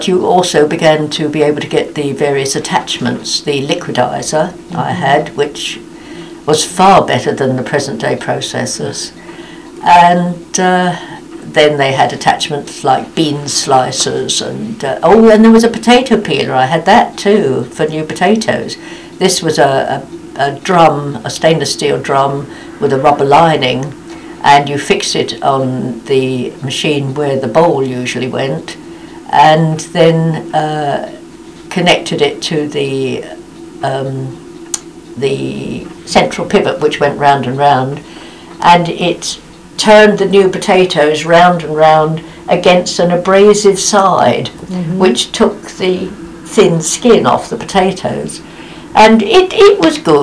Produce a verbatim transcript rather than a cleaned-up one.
You also began to be able to get the various attachments, the liquidizer mm-hmm. I had, which was far better than the present day processors. And uh, then they had attachments like bean slicers and, uh, oh, and there was a potato peeler. I had that too for new potatoes. This was a, a, a drum, a stainless steel drum with a rubber lining, and you fixed it on the machine where the bowl usually went, and then uh, connected it to the um, the central pivot, which went round and round, and it turned the new potatoes round and round against an abrasive side, mm-hmm. which took the thin skin off the potatoes, and it, it was good.